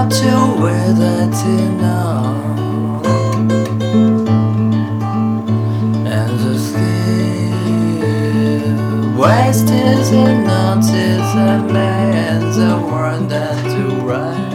what you with it now. And the skin wasted and notice a man the one that to right.